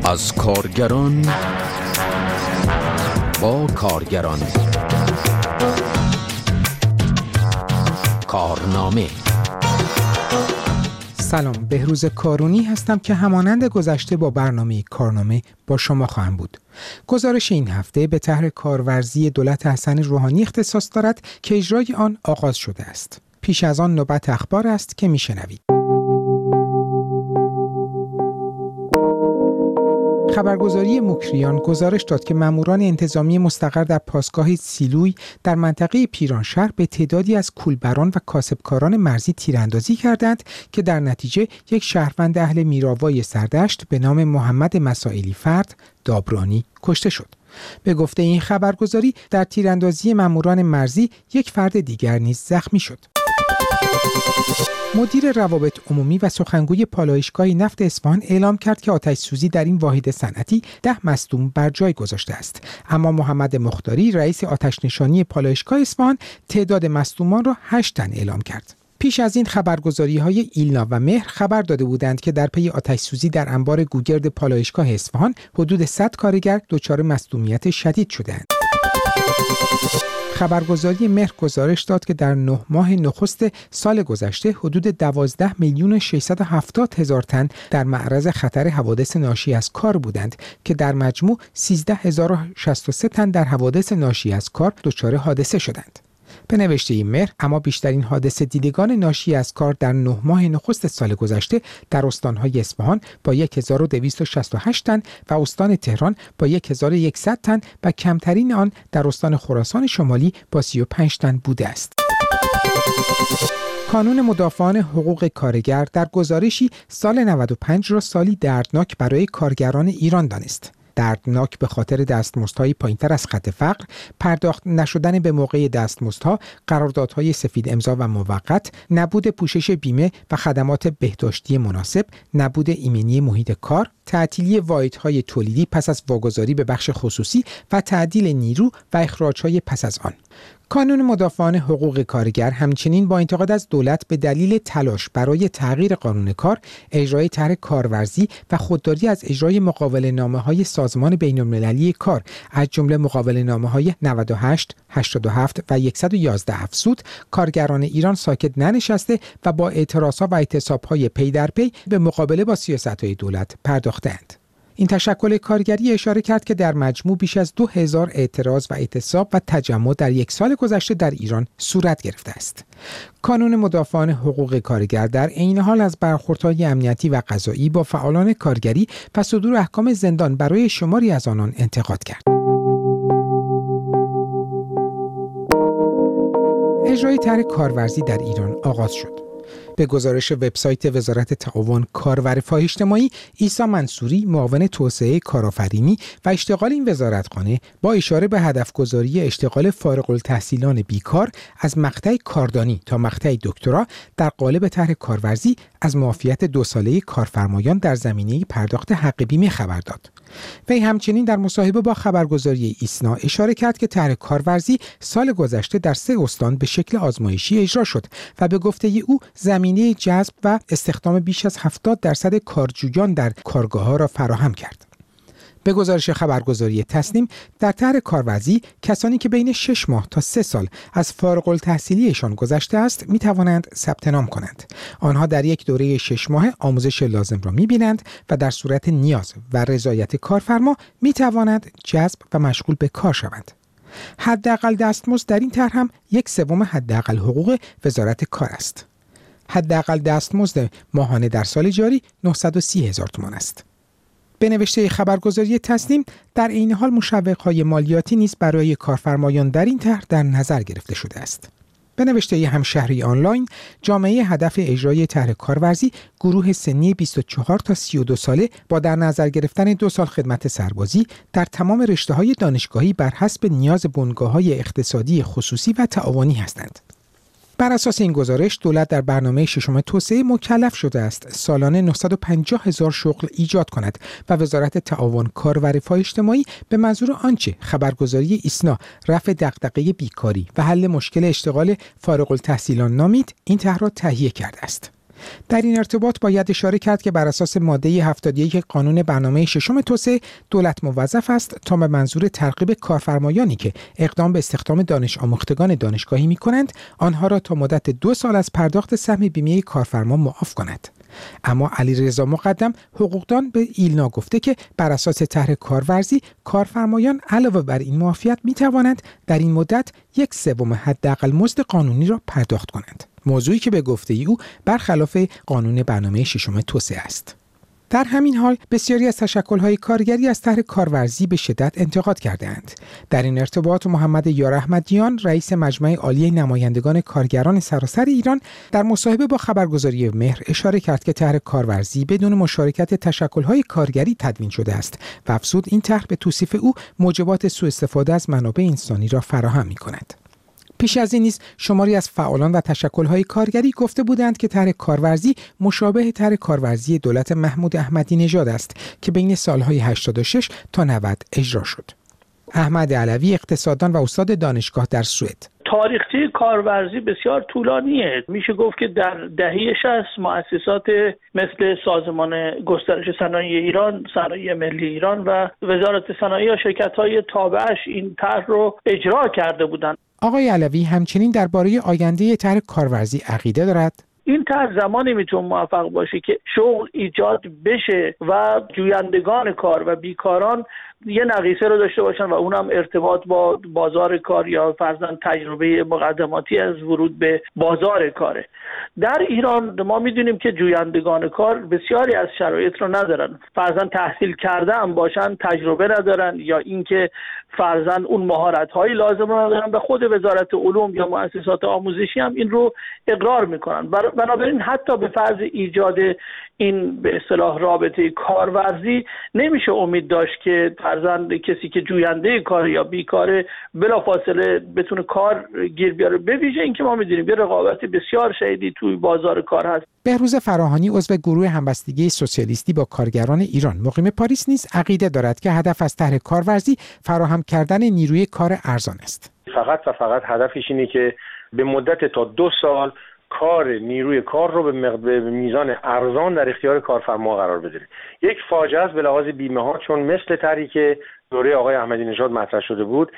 از کارگران با کارگران. کارنامه. سلام، بهروز کارونی هستم که همانند گذشته با برنامه کارنامه با شما خواهم بود. گزارش این هفته به طرح کارورزی دولت حسن روحانی اختصاص دارد که اجرای آن آغاز شده است. پیش از آن نوبت اخبار است که میشنوید. خبرگزاری مکریان گزارش داد که ماموران انتظامی مستقر در پاسگاه سیلوی در منطقه پیرانشهر به تعدادی از کولبران و کاسبکاران مرزی تیراندازی کردند که در نتیجه یک شهروند اهل میراوای سردشت به نام محمد مسائلی فرد دابرانی کشته شد. به گفته این خبرگزاری در تیراندازی ماموران مرزی یک فرد دیگر نیز زخمی شد. مدیر روابط عمومی و سخنگوی پالایشگاه نفت اصفهان اعلام کرد که آتش‌سوزی در این واحد صنعتی 10 مصدوم بر جای گذاشته است، اما محمد مختاری رئیس آتش‌نشانی پالایشگاه اصفهان تعداد مصدومان را 8 تن اعلام کرد. پیش از این خبرگزاری‌های ایلنا و مهر خبر داده بودند که در پی آتش‌سوزی در انبار گوگرد پالایشگاه اصفهان حدود 100 کارگر دچار مصدومیت شدید شدند. خبرگزاری مهر گزارش داد که در 9 ماه نخست سال گذشته حدود 12,670,000 تن در معرض خطر حوادث ناشی از کار بودند که در مجموع 13,063 تن در حوادث ناشی از کار دچار حادثه شدند. به نوشته این مهر، اما بیشترین حادثه دیدگان ناشی از کار در 9 ماه نخست سال گذشته در استان‌های اصفهان با 1268 تن و استان تهران با 1100 تن و کمترین آن در استان خراسان شمالی با 35 تن بوده است. کانون مدافعان حقوق کارگر در گزارشی سال 95 را سالی دردناک برای کارگران ایران دانست. دردناک به خاطر دستمزدهای پایین‌تر از خط فقر، پرداخت نشدن به موقع دستمزدها، قراردادهای سفید امضا و موقت، نبود پوشش بیمه و خدمات بهداشتی مناسب، نبود ایمنی محیط کار، تعطیلی واحدهای تولیدی پس از واگذاری به بخش خصوصی و تعدیل نیرو و اخراج‌های پس از آن. کانون مدافعان حقوق کارگر همچنین با انتقاد از دولت به دلیل تلاش برای تغییر قانون کار، اجرای طرح کارورزی و خودداری از اجرای مقاوله‌نامه‌های سازمان بین‌المللی کار از جمله مقاوله‌نامه‌های 98، 87 و 111 افزود، کارگران ایران ساکت ننشسته و با اعتراضات و اعتصاب‌های پی در پی به مقابله با سیاست‌های دولت پرداختند. این تشکل کارگری اشاره کرد که در مجموع بیش از 2000 اعتراض و اعتصاب و تجمع در یک سال گذشته در ایران صورت گرفته است. کانون مدافعان حقوق کارگر در عین حال از برخوردهای امنیتی و قضایی با فعالان کارگری و صدور احکام زندان برای شماری از آنان انتقاد کرد. اجرای طرح کارورزی در ایران آغاز شد. به گزارش وبسایت وزارت تعاون کار و رفاه اجتماعی، عیسی منصوری معاون توسعه کارآفرینی و اشتغال این وزارتخانه با اشاره به هدفگذاری اشتغال فارغ التحصیلان بیکار از مقطع کاردانی تا مقطع دکترا در قالب طرح کارورزی از معافیت 2 ساله کارفرمایان در زمینه پرداخت حق بیمه خبر داد. وی همچنین در مصاحبه با خبرگزاری ایسنا اشاره کرد که طرح کارورزی سال گذشته در 3 استان به شکل آزمایشی اجرا شد و به گفته او زمینه جذب و استخدام بیش از 70% کارجویان در کارگاه‌ها را فراهم کرد. به گزارش خبرگزاری تصنیم، در طرح کارورزی کسانی که بین 6 ماه تا 3 سال از فارغ التحصیلیشان گذشته است می توانند ثبت نام کنند. آنها در یک دوره 6 ماه آموزش لازم را می بینند و در صورت نیاز و رضایت کارفرما می توانند جذب و مشغول به کار شوند. حداقل دستمزد در این طرح هم 1/3 حداقل حقوق وزارت کار است. حداقل دستمزد ماهانه در سال جاری 930,000 تومان است. به نوشته خبرگزاری تصنیم، در این حال مشوق‌های مالیاتی نیز برای کارفرمایان در این طرح در نظر گرفته شده است. به نوشته همشهری آنلاین، جامعه هدف اجرای طرح کارورزی گروه سنی 24 تا 32 ساله با در نظر گرفتن 2 سال خدمت سربازی در تمام رشته‌های دانشگاهی بر حسب نیاز بنگاه‌های اقتصادی خصوصی و تعاونی هستند. بر اساس این گزارش، دولت در برنامه ششم توسعه مکلف شده است سالانه 950,000 شغل ایجاد کند و وزارت تعاون کار و رفاه اجتماعی به منظور آنچه خبرگزاری ایسنا رفع دغدغه بیکاری و حل مشکل اشتغال فارغ التحصیلان نامید، این طرح را تهیه کرده است. در این ارتباط باید اشاره کرد که بر اساس ماده 71 قانون برنامه ششم توسعه، دولت موظف است تا به منظور ترغیب کارفرمایانی که اقدام به استخدام دانش آموختگان دانشگاهی می‌کنند، آنها را تا مدت 2 سال از پرداخت سهم بیمه کارفرما معاف کند. اما علیرضا مقدم حقوقدان به ایلنا گفته که بر اساس طرح کارورزی، کارفرمایان علاوه بر این معافیت می‌توانند در این مدت 1/3 حداقل مزد قانونی را پرداخت کنند. موضوعی که به گفته او برخلاف قانون برنامه ششم توسعه است. در همین حال بسیاری از تشکل‌های کارگری از طرح کارورزی به شدت انتقاد کرده‌اند. در این ارتباط محمد یار احمدیان، رئیس مجمع عالی نمایندگان کارگران سراسر ایران، در مصاحبه با خبرگزاری مهر اشاره کرد که طرح کارورزی بدون مشارکت تشکل‌های کارگری تدوین شده است و افزود این طرح به توصیف او موجبات سوء استفاده از منابع انسانی را فراهم می‌کند. پیش از این نیز شماری از فعالان و تشکل‌های کارگری گفته بودند که طرح کارورزی مشابه طرح کارورزی دولت محمود احمدی نژاد است که بین سال‌های 86 تا 90 اجرا شد. احمد علوی، اقتصاددان و استاد دانشگاه در سوئد: تاریخچه کارورزی بسیار طولانیه. میشه گفت که در دهه 60 مؤسسات مثل سازمان گسترش صنایع ایران، صنایع ملی ایران و وزارت صنایع و شرکت‌های تابعش این طرح رو اجرا کرده بودند. آقای علوی همچنین درباره آینده طرح کارورزی عقیده دارد. این طرح زمانی میتونه موفق باشه که شغل ایجاد بشه و جویندگان کار و بیکاران یه نقیصه رو داشته باشن و اونم ارتباط با بازار کار یا فرضاً تجربه مقدماتی از ورود به بازار کاره. در ایران ما میدونیم که جویندگان کار بسیاری از شرایط رو ندارن. فرضاً تحصیل کرده هم باشن، تجربه ندارن یا اینکه فرضاً اون مهارت‌های لازم رو ندارن و خود وزارت علوم یا مؤسسات آموزشی هم این رو اقرار میکنن. بنابراین حتی به فرض ایجاد این به اصطلاح رابطه کارورزی نمیشه امید داشت که فرضاً کسی که جوینده کار یا بیکاره بلافاصله بتونه کار گیر بیاره. به ویژه اینکه ما میدونیم یه رقابت بسیار شدیدی توی بازار کار هست. بهروز فراهانی، عضو گروه همبستگی سوسیالیستی با کارگران ایران مقیم پاریس، نیز عقیده دارد که هدف از طرح کارورزی فراهم کردن نیروی کار ارزان است. فقط و فقط هدفش اینه که به مدت تا 2 سال کار نیروی کار رو به میزان ارزان در اختیار کارفرما قرار بده. یک فاجعه است به لحاظ بیمه ها، چون مثل طرحی که دوره آقای احمدی نژاد مطرح شده بود،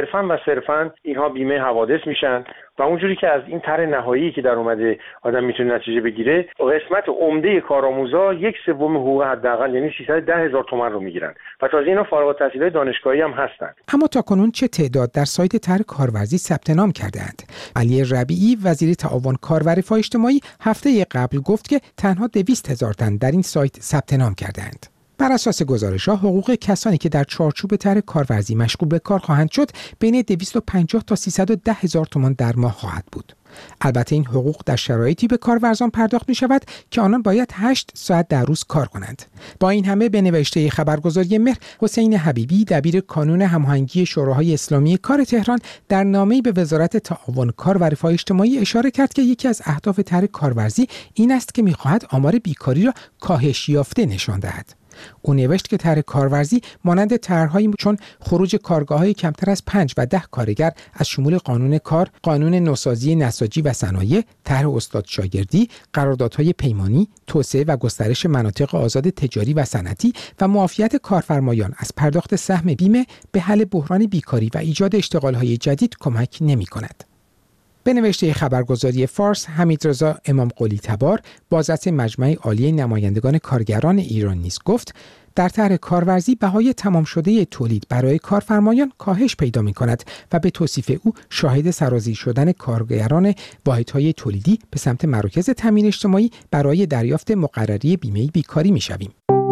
صرفاً اینها بیمه حوادث میشن و اونجوری که از این طرح نهایی که در اومده آدم میتونه نتیجه بگیره، قسمت عمده کارآموزا 1/3 حقوق حداقل یعنی 310,000 تومان رو میگیرن و تازه اینا فارغ التحصیلای دانشگاهی هم هستند. اما تاکنون چه تعداد در سایت طرح کارورزی ثبت نام کرده‌اند؟ علی ربیعی، وزیر تعاون کار و رفاه اجتماعی، هفته قبل گفت که تنها 200,000 تن در این سایت ثبت نام کرده‌اند. بر اساس گزارش‌ها حقوق کسانی که در چارچوب طرح کارورزی مشغول به کار خواهند شد بین 250 تا 310,000 تومان در ماه خواهد بود. البته این حقوق در شرایطی به کارورزان پرداخت می شود که آنان باید 8 ساعت در روز کار کنند. با این همه به نوشته خبرگزاری مهر، حسین حبیبی، دبیر کانون هماهنگی شوراهای اسلامی کار تهران، در نامه‌ای به وزارت تعاون کار و رفاه اجتماعی اشاره کرد که یکی از اهداف طرح کارورزی این است که می‌خواهد آمار بیکاری را کاهش یافته نشان دهد. او نوشت که طرح کارورزی مانند طرح‌هایی چون خروج کارگاه‌های کمتر از 5 و 10 کارگر از شمول قانون کار، قانون نوسازی نساجی و صنایع، طرح استاد شاگردی، قراردادهای پیمانی، توسعه و گسترش مناطق آزاد تجاری و صنعتی و معافیت کارفرمایان از پرداخت سهم بیمه به حل بحران بیکاری و ایجاد اشتغال‌های جدید کمک نمی‌کند. به نوشته خبرگزاری فارس، حمیدرضا امام قلی تبار، بازرس مجمع عالی نمایندگان کارگران ایران نیز گفت در طرح کارورزی بهای تمام شده تولید برای کارفرمایان کاهش پیدا می‌کند و به توصیف او شاهد سرازیر شدن کارگران واحدهای تولیدی به سمت مراکز تامین اجتماعی برای دریافت مقرری بیمه بیکاری می‌شویم.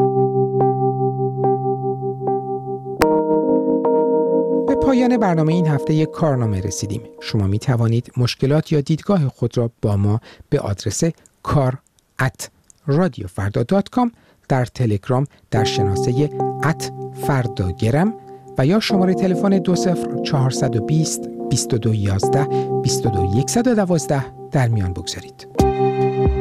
به پایان برنامه این هفته کارنامه رسیدیم. شما می توانید مشکلات یا دیدگاه خود را با ما به آدرس kar@radiofarda.com، در تلگرام در شناسه @فرداگرم و یا شماره تلفن 20 420 22 11 22 112 در میان بگذارید.